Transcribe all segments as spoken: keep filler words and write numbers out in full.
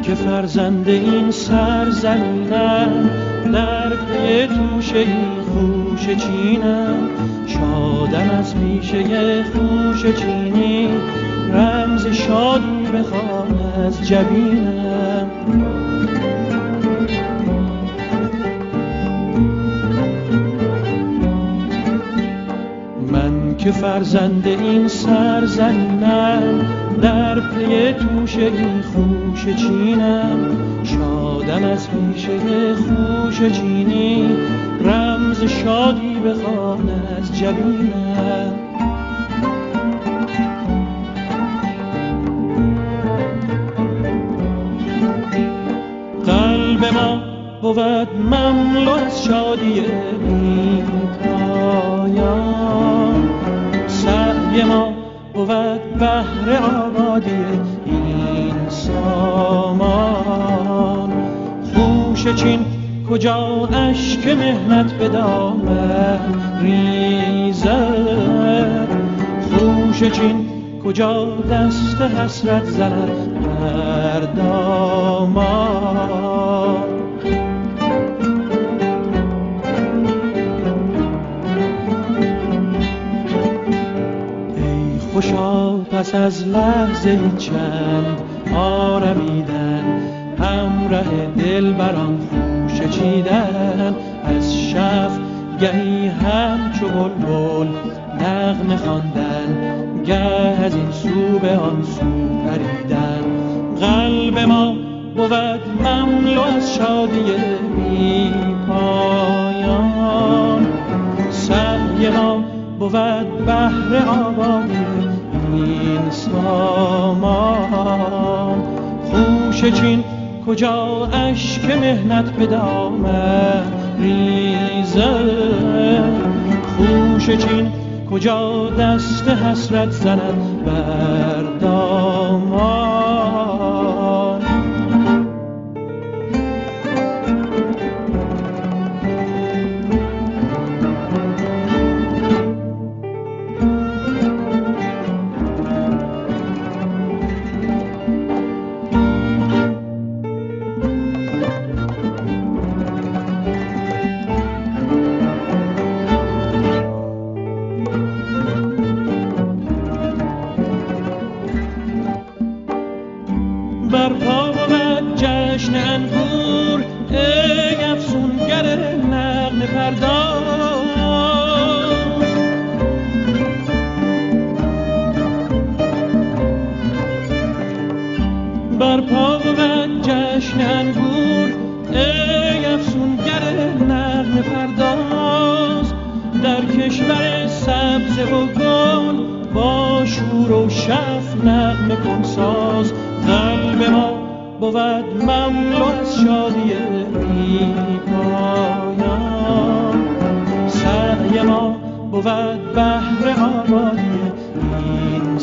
که فرزند این سرزمینم، در پی توشه خوشه چینم. شادم از پیشه خوشه چینی، رمز شادی بخوان از جبینم. من که فرزند این سرزمینم، در پی توشه خوشه چینم. شادم از پیشه خوشه چینی، رمز شادی بخوان از جبینم. قلب ما بود مملو از شادی بی پایان، سعی ما بود بهر آبادی این سامان. خوشه چین کجا اشک مهنت به دامن ریزد، خوشه چین کجا دست حسرت زند بر دامان. ای خوشا پس از لحظه چند آرمیدن، همراه دل بران خوشه چیدن. از شف گهی همچو بلبل نغمه خواندن، گه از این سو به آن سو پریدن. قلب ما بود مملو از شادی بی پایان، سعی ما بود بهر آبادی این سامان. خوشه چین کجا اشک مهنت به دامن ریزد، خوشه چین کجا دست حسرت زند بر دامان. برپا بود جشن انگور، ای افسونگر نغمه پرداز. برپا بود جشن انگور، ای افسونگر نغمه پرداز. در کشور سبز و گل با شور و شف نغمه کن ساز. قلب ما بود مملو از شادی بی پایان، سعی ما بود بهر آبادی این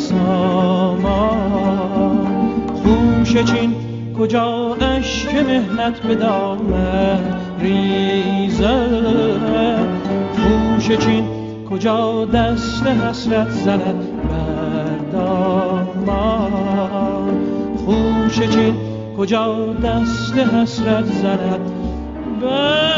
سامان. خوشه چین کجا اشک مهنت به دامن ریزد، خوشه چین کجا دست حسرت زند بر دامان. خوشه چین کجا دست حسرت زند بر